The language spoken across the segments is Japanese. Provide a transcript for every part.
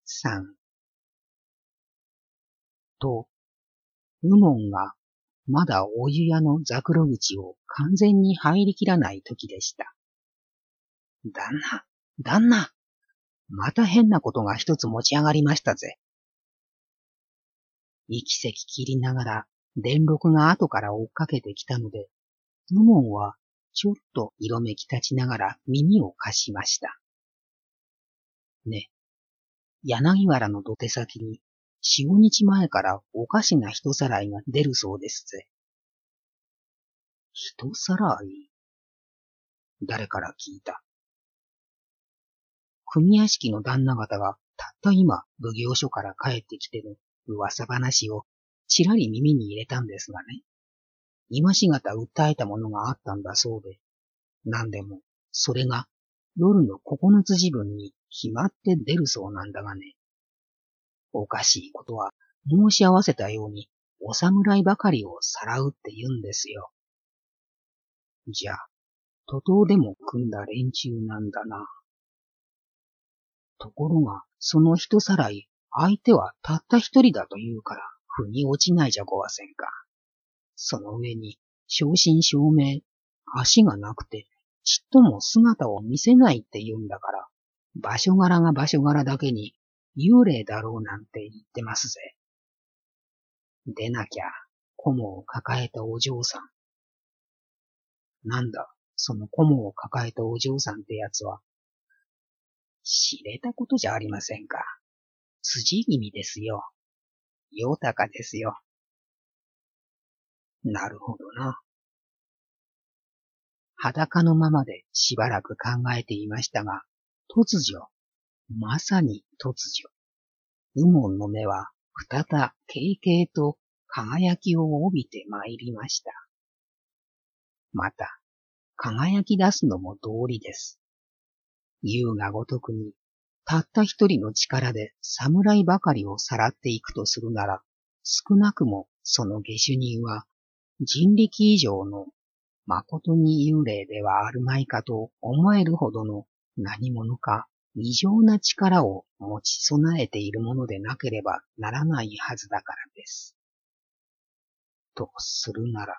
3と、右門がまだお湯屋のざくろ口を完全に入りきらない時でした。旦那、また変なことが一つ持ち上がりましたぜ。息せき切りながら電録が後から追っかけてきたので、右門はちょっと色めき立ちながら耳を貸しました。ね、柳原の土手先に4、5日前からおかしな人さらいが出るそうですぜ。人さらい？誰から聞いた？組屋敷の旦那方がたった今奉行所から帰ってきての噂話をちらり耳に入れたんですがね。今しがた訴えたものがあったんだそうで、なんでもそれが夜の9つ時分に決まって出るそうなんだがね。おかしいことは申し合わせたようにお侍ばかりをさらうって言うんですよ。じゃあ、徒党でも組んだ連中なんだな。ところが、その人さらい、相手はたった一人だと言うから、腑に落ちないじゃごわせんか。その上に、正真正銘、足がなくて、ちっとも姿を見せないって言うんだから、場所柄が場所柄だけに、幽霊だろうなんて言ってますぜ。でなきゃ、菰を抱えたお嬢さん。なんだ、その菰を抱えたお嬢さんってやつは、知れたことじゃありませんか。辻君ですよ。よたかですよ。なるほどな。裸のままでしばらく考えていましたが、突如、まさに突如、右門の目は再軽々と輝きを帯びて参りました。また、輝き出すのも道理です。優がごとくに、たった一人の力で侍ばかりをさらっていくとするなら、少なくもその下手人は、人力以上の誠に幽霊ではあるまいかと思えるほどの何者か異常な力を持ち備えているものでなければならないはずだからです。とするなら、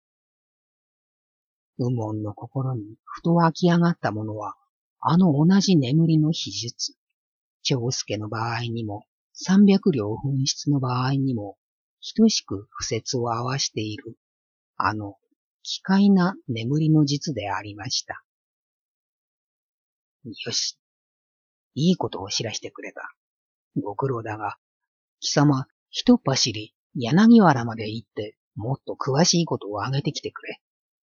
右門の心にふと湧き上がったものは、同じ眠りの秘術、長介の場合にも、300両紛失の場合にも、等しく不説を合わしている、奇怪な眠りの術でありました。よし、いいことを知らしてくれた。ご苦労だが、貴様、一っ走り、柳原まで行って、もっと詳しいことをあげてきてくれ。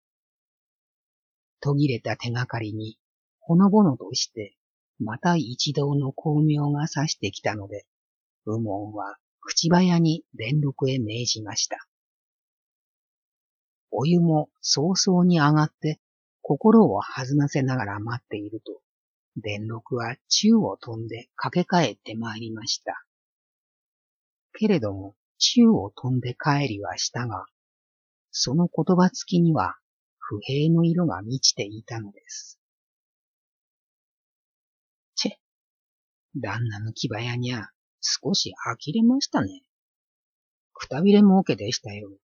途切れた手がかりに、ほのぼのとして、また一同の巧妙が差してきたので、右門は口早に伝録へ命じました。お湯も早々に上がって、心を弾ませながら待っていると、伝録は宙を飛んで駆け帰ってまいりました。けれども、宙を飛んで帰りはしたが、その言葉つきには不平の色が満ちていたのです。旦那の気早にゃ少し呆れましたね。くたびれ儲けでしたよ。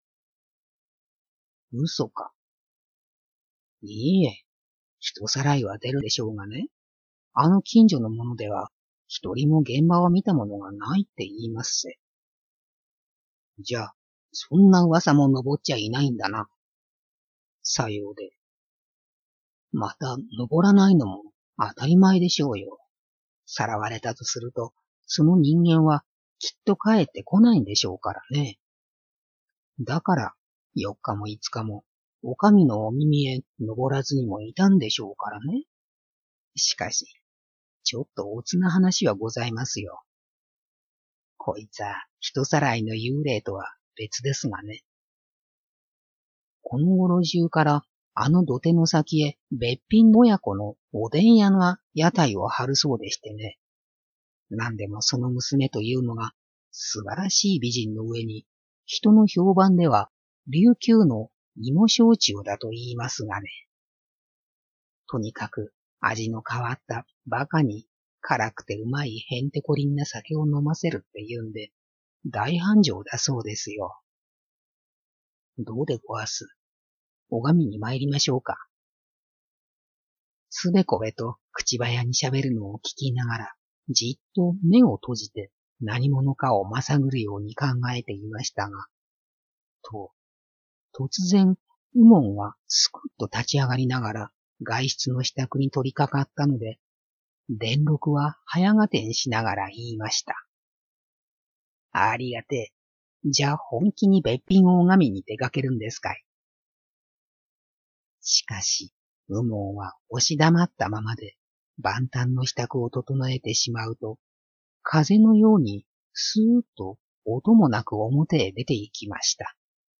嘘か。いいえ、人さらいは出るでしょうがね。近所の者では、一人も現場を見たものがないって言いますせ。じゃあ、そんな噂も登っちゃいないんだな。さようで。また登らないのも当たり前でしょうよ。さらわれたとすると、その人間はきっと帰ってこないんでしょうからね。だから、4日も5日も、お上のお耳へ登らずにもいたんでしょうからね。しかし、ちょっとおつな話はございますよ。こいつは人さらいの幽霊とは別ですがね。この頃中から土手の先へべっぴん親子のおでん屋が屋台を張るそうでしてね。なんでもその娘というのが素晴らしい美人の上に、人の評判では琉球の芋焼酎だと言いますがね。とにかく味の変わったバカに辛くてうまいへんてこりんな酒を飲ませるって言うんで、大繁盛だそうですよ。どうでごわす。拝みに参りましょうか。つべこべと口早に喋るのを聞きながら、じっと目を閉じて何者かをまさぐるように考えていましたが、突然、右門はすくっと立ち上がりながら外出の支度に取り掛かったので、伝六は早がてんしながら言いました。ありがてえ。じゃあ本気にべっぴんを拝みに出かけるんですかい。しかし、右門は押し黙ったままで万端の支度を整えてしまうと、風のようにスーッと音もなく表へ出て行きました。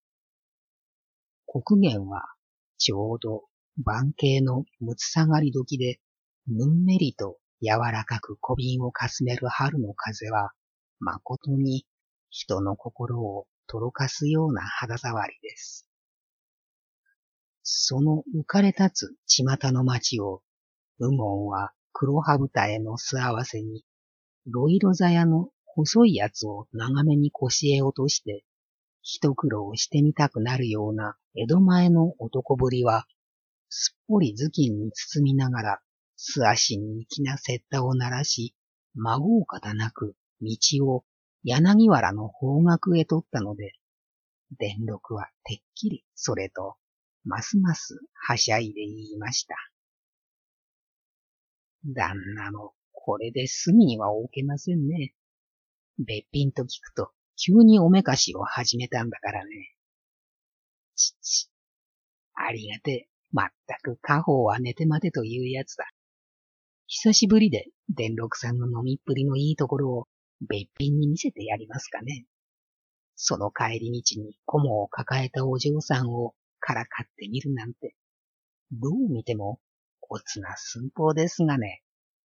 刻限はちょうど晩景のむつ下がり時で、ぬんめりと柔らかく小瓶をかすめる春の風は、まことに人の心をとろかすような肌触りです。その浮かれ立つ巷の町を、右門は黒羽二重の素合わせに、ロイロザ屋の細いやつを長めに腰へ落として、一苦労してみたくなるような江戸前の男ぶりは、すっぽり頭巾に包みながら、素足に粋な雪駄を鳴らし、孫う方なく道を柳原の方角へ取ったので、伝六はてっきりそれと、ますますはしゃいで言いました。旦那もこれで隅には置けませんね。べっぴんと聞くと、急におめかしを始めたんだからね。ありがてえ。まったく家宝は寝て待てというやつだ。久しぶりで伝六さんの飲みっぷりのいいところをべっぴんに見せてやりますかね。その帰り道に菰を抱えたお嬢さんをからかってみるなんて、どう見てもおつな寸法ですがね。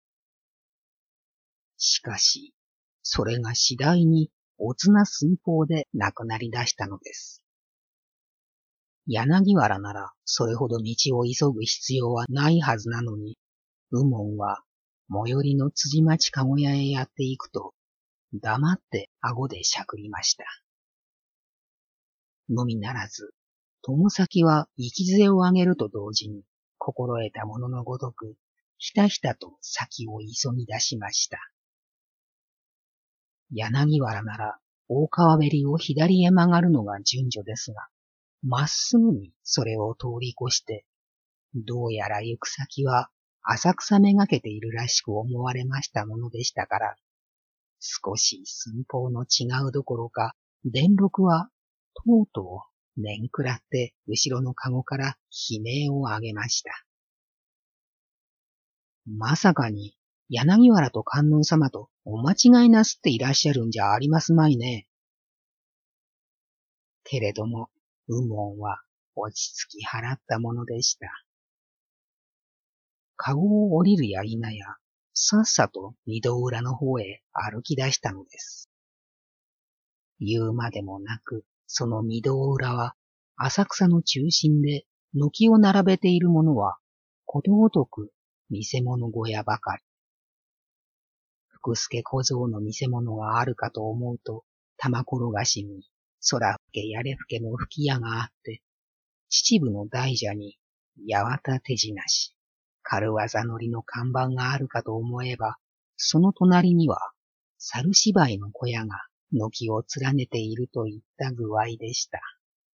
しかし、それが次第におつな寸法でなくなり出したのです。柳原ならそれほど道を急ぐ必要はないはずなのに、右門は最寄りの辻町かご屋へやっていくと、黙って顎でしゃくりました。のみならず、友先は行き杖を上げると同時に、心得たもののごとく、ひたひたと先を急ぎ出しました。柳原なら、大川べりを左へ曲がるのが順序ですが、まっすぐにそれを通り越して、どうやら行く先は浅草めがけているらしく思われましたものでしたから、少し寸法の違うどころか、伝六はとうとう面食らって後ろのかごから悲鳴を上げました。まさかに柳原と観音様とお間違いなすっていらっしゃるんじゃありますまいね。けれども、右門は落ち着き払ったものでした。かごを降りるや否や、さっさと二度裏の方へ歩き出したのです。言うまでもなく、その二度裏は、浅草の中心で軒を並べているものは、ことごとく見せ物小屋ばかり。福助小僧の見せ物があるかと思うと、玉転がしに、空吹けやれ吹けの吹き矢があって、秩父の大蛇に、八幡手品し、軽業乗りの看板があるかと思えば、その隣には、猿芝居の小屋が軒を連ねているといった具合でした。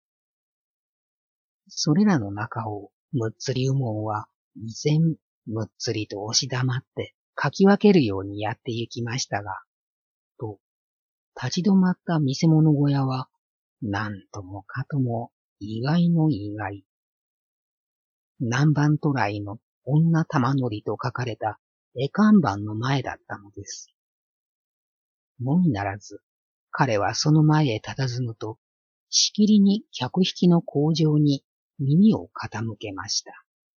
それらの中を、むっつり右門は、依然、むっつりと押し黙って、かき分けるようにやって行きましたが、立ち止まった見せ物小屋は、なんともかとも意外の意外。南蛮渡来の女玉乗りと書かれた絵看板の前だったのです。のみならず、彼はその前へ佇むと、しきりに客引きの口上に耳を傾けました。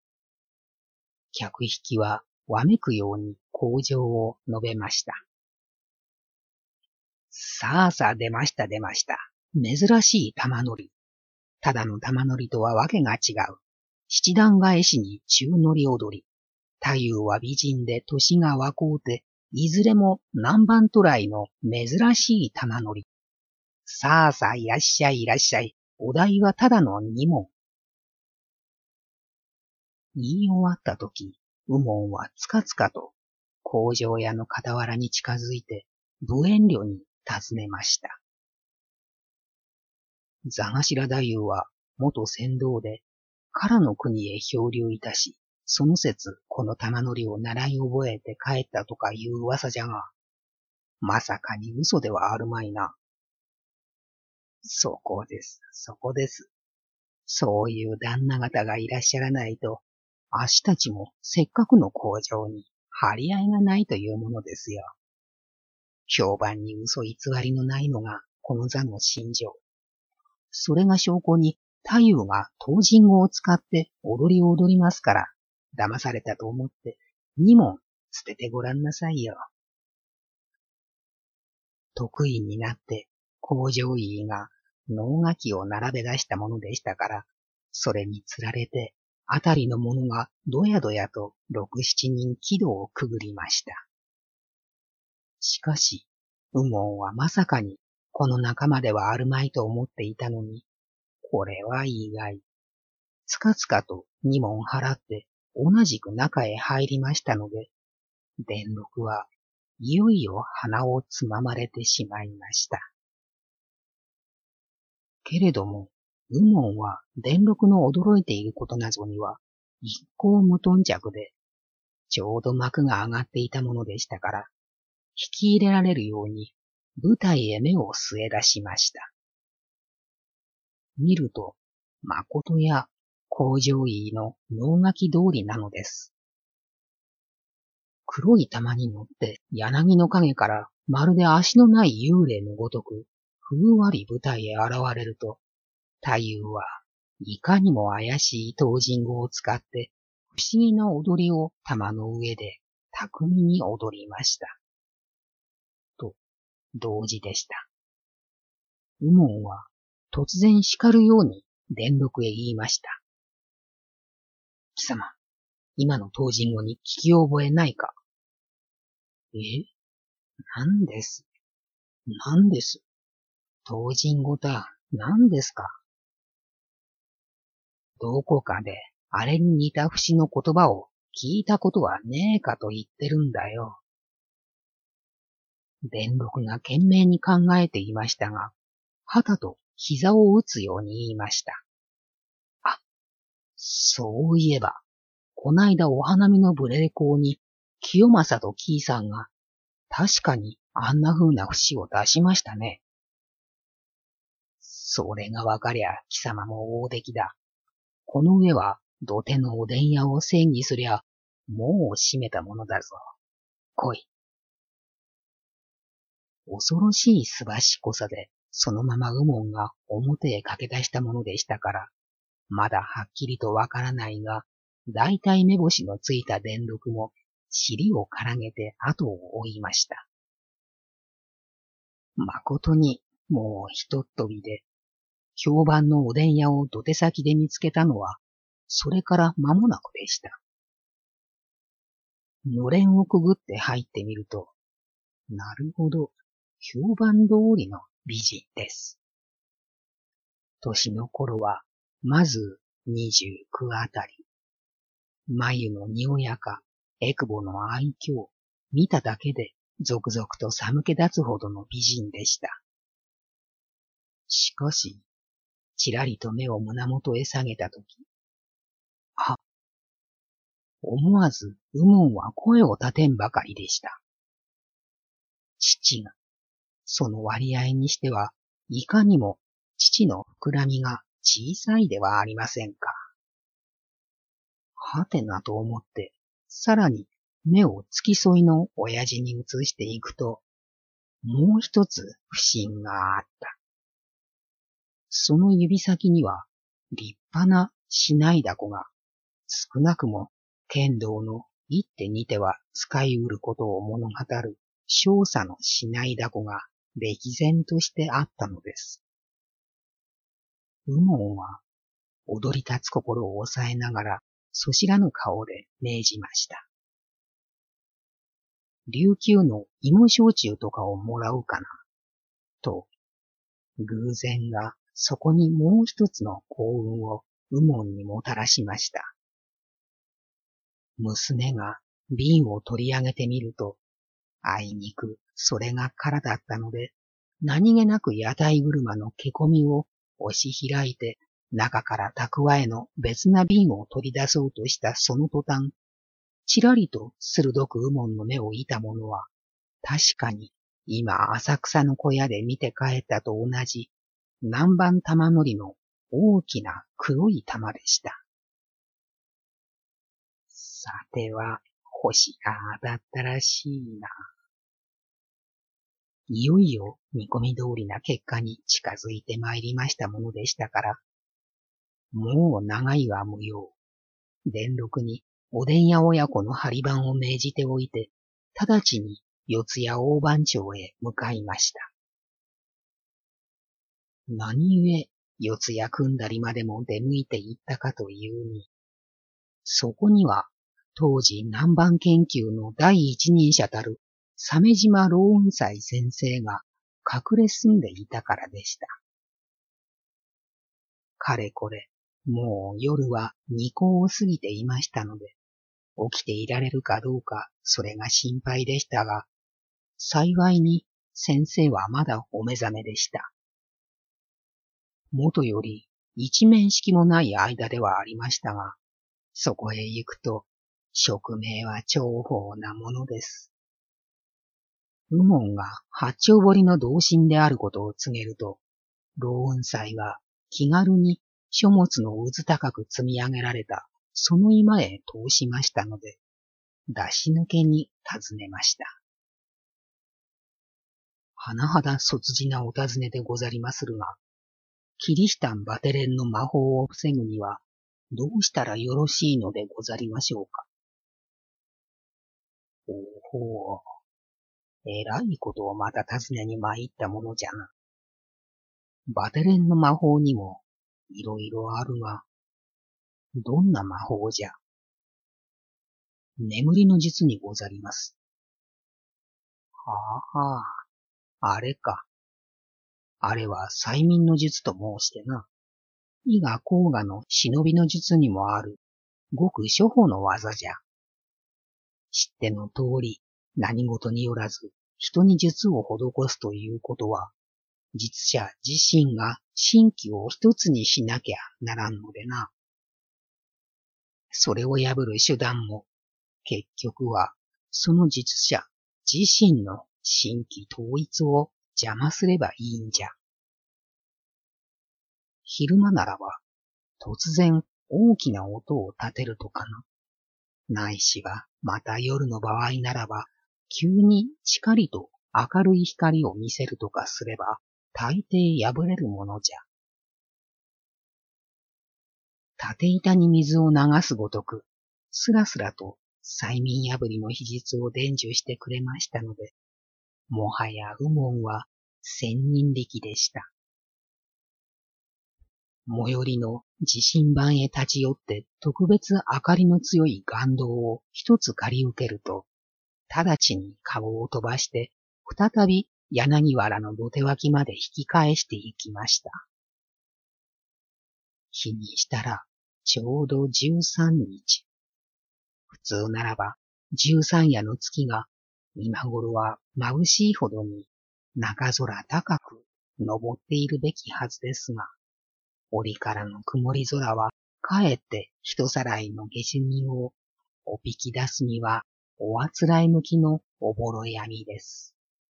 客引きはわめくように口上を述べました。さあさあ出ました出ました。珍しい玉乗り。ただの玉乗りとはわけが違う。七段返しに中乗り踊り。太夫は美人で年が若うて、 いずれも南蛮渡来の珍しい玉乗り。さあさあいらっしゃいいらっしゃい。お題はただの2問。言い終わったとき、右門はつかつかと工場屋の傍らに近づいて無遠慮に尋ねました。座頭太夫は元船頭で、唐の国へ漂流いたし、その節この玉乗りを習い覚えて帰ったとかいう噂じゃが、まさかに嘘ではあるまいな。そこです、そこです。そういう旦那方がいらっしゃらないと、あしたちもせっかくの工場に張り合いがないというものですよ。評判に嘘偽りのないのがこの座の信条。それが証拠に太夫が東尋語を使って踊りを踊りますから、騙されたと思って2問捨ててごらんなさいよ。得意になって工場医が能書きを並べ出したものでしたから、それにつられてあたりの者がどやどやと6、7人軌道をくぐりました。しかし、右門はまさかにこの仲間ではあるまいと思っていたのに、これは意外。つかつかと2問払って同じく中へ入りましたので、伝六はいよいよ鼻をつままれてしまいました。けれども、右門は伝六の驚いていることなどには一向無頓着で、ちょうど幕が上がっていたものでしたから、引き入れられるように舞台へ目を据え出しました。見ると、誠や工場医の能書き通りなのです。黒い玉に乗って柳の陰からまるで足のない幽霊のごとく、ふんわり舞台へ現れると、太夫はいかにも怪しい東尋語を使って不思議な踊りを玉の上で巧みに踊りました。と、同時でした。右門は突然叱るように伝六へ言いました。貴様、今の東尋語に聞き覚えないか。何です。何です。東尋語だ。何ですか。どこかであれに似た節の言葉を聞いたことはねえかと言ってるんだよ。伝六が懸命に考えていましたが、はたと膝を打つように言いました。あ、そういえば、こないだお花見の無礼講に、清正とキイさんが、確かにあんな風な節を出しましたね。それがわかりゃ貴様も大出来だ。この上は土手のおでん屋を詮議すりゃ、もう閉めたものだぞ。来い。恐ろしいすばしっこさで、そのまま右門が表へ駆け出したものでしたから、まだはっきりとわからないが、だいたい目星のついた伝六も、尻をからげて後を追いました。誠に、もうひとっ飛びで、評判のおでん屋を土手先で見つけたのは、それから間もなくでした。のれんをくぐって入ってみると、なるほど、評判通りの美人です。年の頃は、まず29あたり。眉のにおやか、えくぼの愛嬌、見ただけで続々と寒気立つほどの美人でした。しかし、ちらりと目を胸元へ下げたとき、思わず右門は声を立てんばかりでした。父が、その割合にしては、いかにも父の膨らみが小さいではありませんか。はてなと思って、さらに目を付き添いの親父に移していくと、もう一つ不審があった。その指先には立派なしないだこが、少なくも剣道の一手二手は使いうることを物語る少佐のしないだこが歴然としてあったのです。右門は踊り立つ心を抑えながらそしらぬ顔で命じました。 琉球の芋焼酎とかをもらうかな、と、偶然がそこにもう一つの幸運を右門にもたらしました。娘が瓶を取り上げてみると、あいにくそれが空だったので、何気なく屋台車のけこみを押し開いて、中から蓄えの別な瓶を取り出そうとしたその途端、ちらりと鋭く右門の目をいたものは、確かに今浅草の小屋で見て帰ったと同じ南蛮玉のりの大きな黒い玉でした。さては星が当たったらしいな。いよいよ見込み通りな結果に近づいてまいりましたものでしたから、もう長いは無用。伝六におでん屋親子の張り番を命じておいて、直ちに四谷大番町へ向かいました。何故四谷組んだりまでも出向いていったかというに、そこには当時南蛮研究の第一人者たる鮫島老雲斎先生が隠れ住んでいたからでした。かれこれ、もう夜は二更を過ぎていましたので、起きていられるかどうかそれが心配でしたが、幸いに先生はまだお目覚めでした。もとより一面識もない間ではありましたが、そこへ行くと、職名は重宝なものです。右門が八丁堀の同心であることを告げると、老雲斎は気軽に書物のうず高く積み上げられたその居間へ通しましたので、出し抜けに尋ねました。甚だそつじなお尋ねでござりまするが、キリシタンバテレンの魔法を防ぐには、どうしたらよろしいのでござりましょうか。おほう、えらいことをまた尋ねに参ったものじゃな。バテレンの魔法にもいろいろあるが、どんな魔法じゃ。眠りの術にござります。はあはあ、あれか。あれは催眠の術と申してな。伊賀甲賀の忍びの術にもある、ごく初歩の技じゃ。知っての通り、何事によらず、人に術を施すということは、術者自身が神気を一つにしなきゃならんのでな。それを破る手段も、結局は、その術者自身の神気統一を邪魔すればいいんじゃ。昼間ならば、突然大きな音を立てるとかな。ないしは、また夜の場合ならば、急にしかりと明るい光を見せるとかすれば、大抵破れるものじゃ。縦板に水を流すごとく、すらすらと催眠破りの秘術を伝授してくれましたので、もはや右門は千人力でした。最寄りの地震盤へ立ち寄って特別明かりの強い岩洞を一つ借り受けると、直ちに顔を飛ばして、再び柳原の土手脇まで引き返して行きました。日にしたら、ちょうど13日。普通ならば、13夜の月が、今頃は眩しいほどに中空高く昇っているべきはずですが、折からの曇り空は、かえって人さらいの下手人をおびき出すには、おあつらい向きのおぼろ闇です。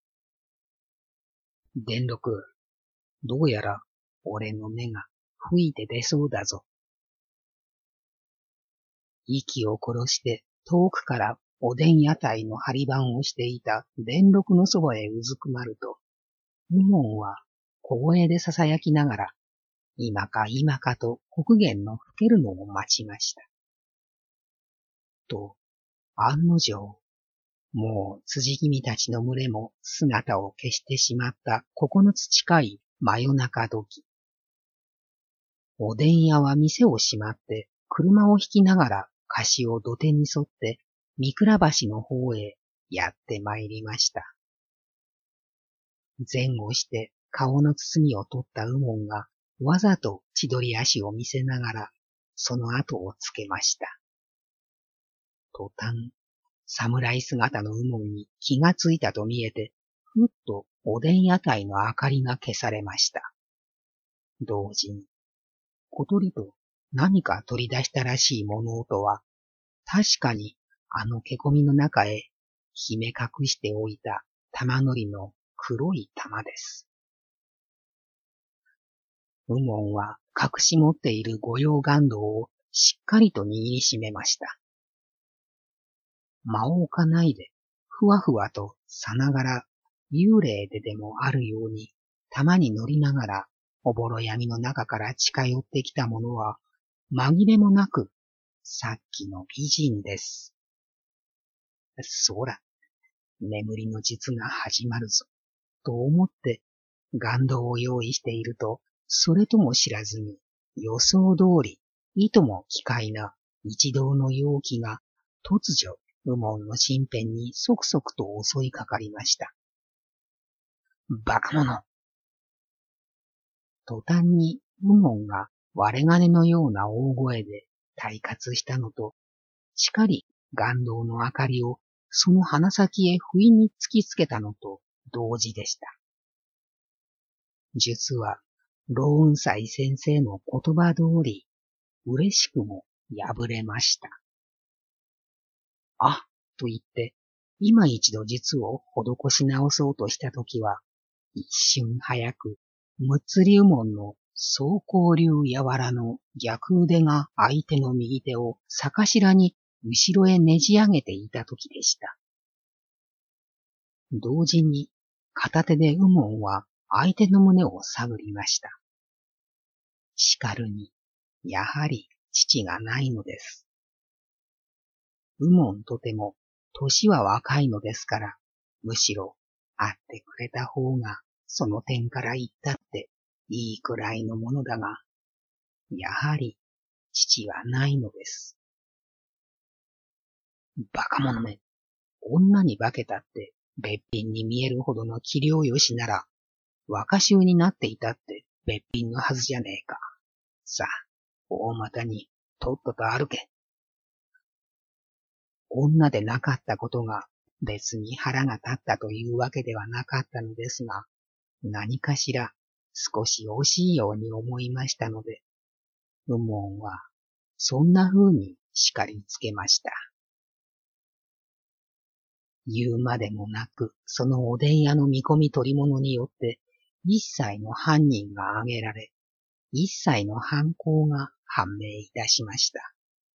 伝六、どうやら俺の目が吹いて出そうだぞ。息を殺して遠くからおでん屋台の張り番をしていた伝六のそばへうずくまると、右門は小声で囁きながら、今か今かと北限の吹けるのを待ちました。と、案の定、もう辻君たちの群れも姿を消してしまった9つ近い真夜中時。おでん屋は店を閉まって車を引きながら橋を土手に沿って三倉橋の方へやって参りました。前後して顔の包みを取った右門がわざと千鳥足を見せながらその後をつけました。途端、侍姿の右門に気がついたと見えて、ふっとおでん屋台の明かりが消されました。同時に、ことりと何か取り出したらしい物音は、確かにあのけこみの中へ秘め隠しておいた玉のりの黒い玉です。右門は隠し持っている御用岩銅をしっかりと握りしめました。間を置かないで、ふわふわとさながら幽霊ででもあるように玉に乗りながらおぼろ闇の中から近寄ってきたものは紛れもなくさっきの美人です。そうだ、眠りの術が始まるぞ、と思って岩銅を用意していると、それとも知らずに予想通り、いとも奇怪な一同の陽気が突如、右門の身辺にそくそくと襲いかかりました。バカ者！途端に右門が割れ金のような大声で退屈したのと、しかり岩銅の明かりをその鼻先へ不意に突きつけたのと同時でした。術は、老雲斎先生の言葉通り、嬉しくも破れました。あ、と言って、今一度術を施し直そうとしたときは、一瞬早く、六つ竜門の総光流やわらの逆腕が相手の右手を逆頭に後ろへねじ上げていたときでした。同時に、片手で右門は相手の胸を探りました。しかるに、やはり父がないのです。右門とても、年は若いのですから、むしろ、会ってくれた方が、その点から言ったって、いいくらいのものだが、やはり、父はないのです。バカ者め、女に化けたって、べっぴんに見えるほどの器量よしなら、若衆になっていたってべっぴんのはずじゃねえか。さあ、大股にとっとと歩け。女でなかったことが別に腹が立ったというわけではなかったのですが、何かしら少し惜しいように思いましたので、右門はそんな風に叱りつけました。言うまでもなく、そのおでん屋の見込み取り物によって一切の犯人が挙げられ、一切の犯行が判明いたしました。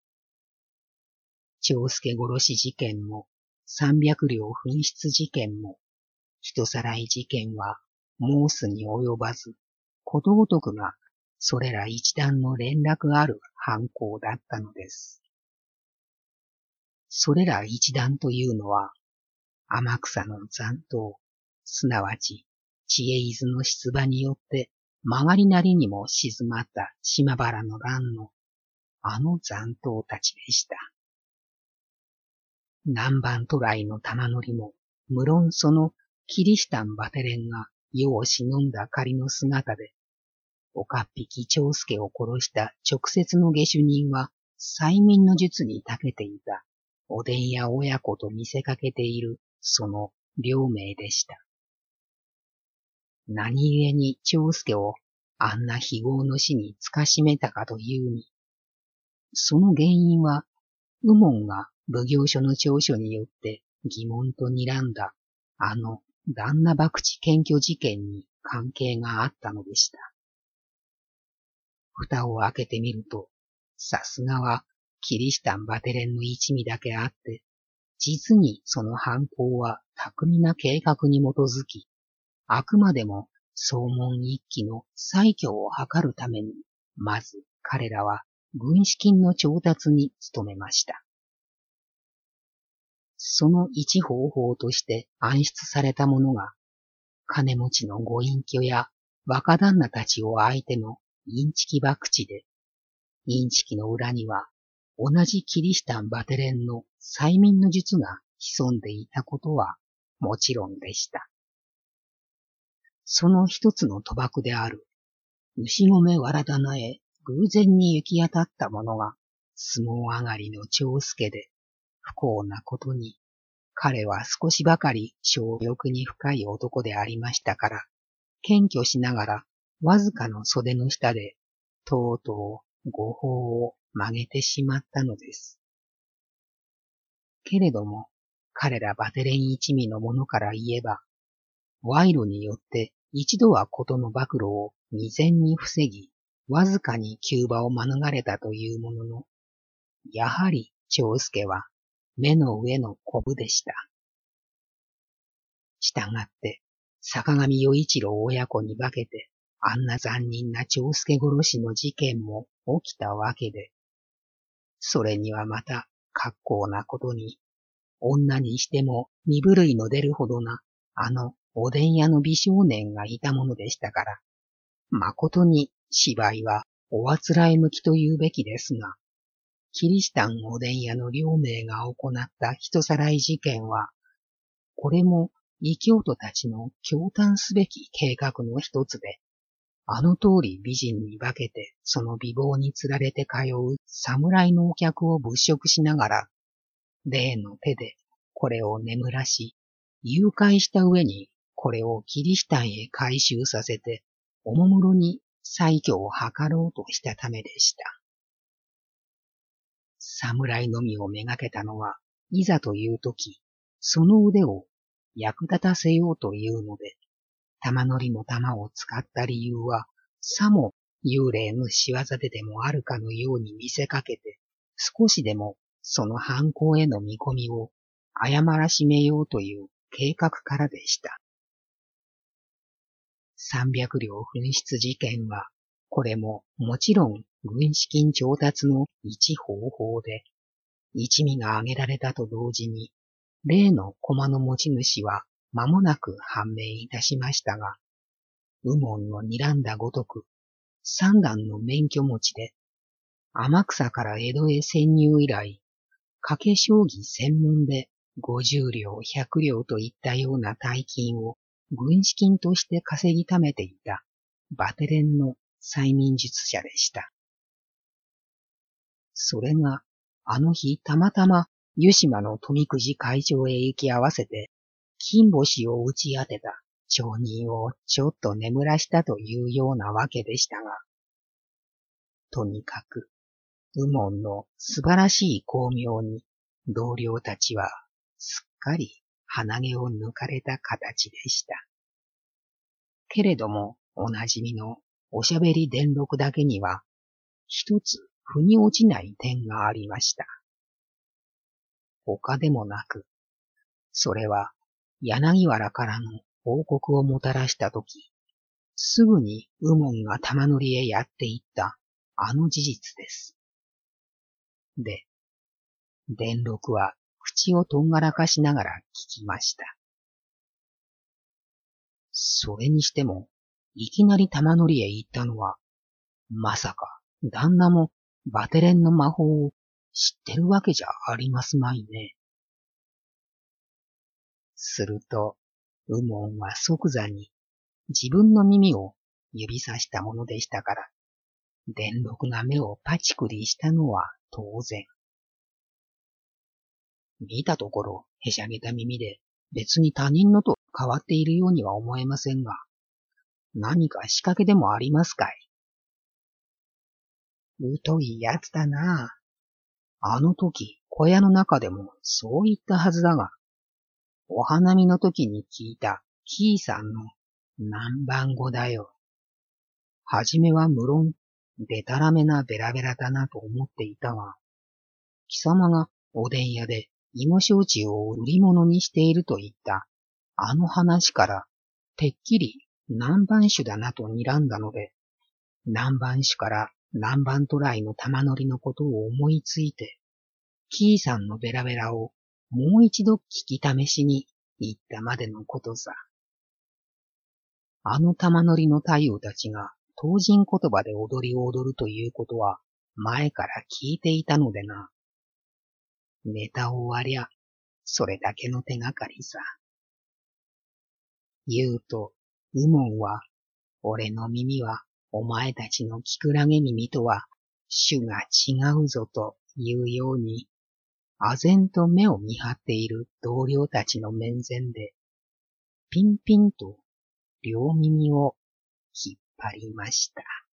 長介殺し事件も、300両紛失事件も、人さらい事件は申すに及ばず、ことごとくがそれら一段の連絡ある犯行だったのです。それら一段というのは、天草の残党、すなわち知恵伊豆の出馬によって曲がりなりにも静まった島原の乱のあの残党たちでした。南蛮渡来の玉乗りも、無論そのキリシタンバテレンが世を忍んだ仮の姿で、岡っ引き長介を殺した直接の下手人は催眠の術に長けていたおでんや親子と見せかけているその両名でした。何故に長介をあんな非業の死につかしめたかというに、その原因は右門が奉行所の調書によって疑問と睨んだあの旦那博打検挙事件に関係があったのでした。蓋を開けてみると、さすがはキリシタンバテレンの一味だけあって、実にその犯行は巧みな計画に基づき、あくまでも総門一揆の再挙を図るために、まず彼らは軍資金の調達に努めました。その一方法として暗出されたものが、金持ちのご隠居や若旦那たちを相手のインチキ博打で、インチキの裏には同じキリシタンバテレンの催眠の術が潜んでいたことはもちろんでした。その一つの賭博である、牛込わら棚へ偶然に行き当たったものが、相撲上がりの長介で、不幸なことに、彼は少しばかり性欲に深い男でありましたから、謙虚しながら、わずかの袖の下で、とうとう誤報を曲げてしまったのです。けれども、彼らバテレン一味の者から言えば、賄賂によって一度は事の暴露を未然に防ぎ、わずかに急場を免れたというものの、やはり長介は目の上のコブでした。したがって、坂上与一郎親子に化けて、あんな残忍な長介殺しの事件も起きたわけで、それにはまた格好なことに、女にしても身震いの出るほどな、あのおでん屋の美少年がいたものでしたから、誠に芝居はおあつらえ向きと言うべきですが、キリシタンおでん屋の両名が行った人さらい事件は、これも異教徒たちの驚嘆すべき計画の一つで、あの通り美人に化けてその美貌につられて通う侍のお客を物色しながら、例の手でこれを眠らし、誘拐した上にこれをキリシタンへ回収させて、おもむろに再居を図ろうとしたためでした。侍のみをめがけたのは、いざというとき、その腕を役立たせようというので、玉乗りの玉を使った理由は、さも幽霊の仕業ででもあるかのように見せかけて、少しでもその犯行への見込みを誤らしめようという計画からでした。300両紛失事件は、これももちろん軍資金調達の一方法で、一味が挙げられたと同時に、例の駒の持ち主は間もなく判明いたしましたが、右門の睨んだごとく、三段の免許持ちで、天草から江戸へ潜入以来、賭け将棋専門で50両100両といったような大金を軍資金として稼ぎためていたバテレンの催眠術者でした。それがあの日たまたま湯島の富くじ会場へ行き合わせて金星を打ち当てた町人をちょっと眠らしたというようなわけでしたが、とにかく右門の素晴らしい巧妙に同僚たちはすっかり鼻毛を抜かれた形でした。けれどもおなじみのおしゃべり伝録だけには一つ腑に落ちない点がありました。他でもなく、それは柳原からの報告をもたらしたとき、すぐに右門が玉乗りへやっていったあの事実です。で、伝録は口をとんがらかしながら聞きました。それにしても、いきなり玉乗りへ行ったのは、まさか旦那もバテレンの魔法を知ってるわけじゃありますまいね。すると、右門は即座に自分の耳を指さしたものでしたから、伝録が目をパチクリしたのは当然。見たところ、へしゃげた耳で別に他人のと変わっているようには思えませんが、何か仕掛けでもありますかい？疎いやつだなあ。あの時、小屋の中でもそう言ったはずだが、お花見の時に聞いたキーさんの南蛮語だよ。はじめは無論、でたらめなベラベラだなと思っていたが、貴様がおでん屋で芋焼酎を売り物にしていると言ったあの話から、てっきり南蛮酒だなと睨んだので、南蛮酒から南蛮渡来の玉乗りのことを思いついて、キーさんのベラベラをもう一度聞き試しに言ったまでのことさ。あの玉乗りの太夫たちが唐人言葉で踊りを踊るということは前から聞いていたのでな。ネタを割りゃ、 それだけの手がかりさ。言うと、ウモンは、俺の耳はお前たちのキクラゲ耳とは種が違うぞというように、唖然と目を見張っている同僚たちの面前で、ピンピンと両耳を引っ張りました。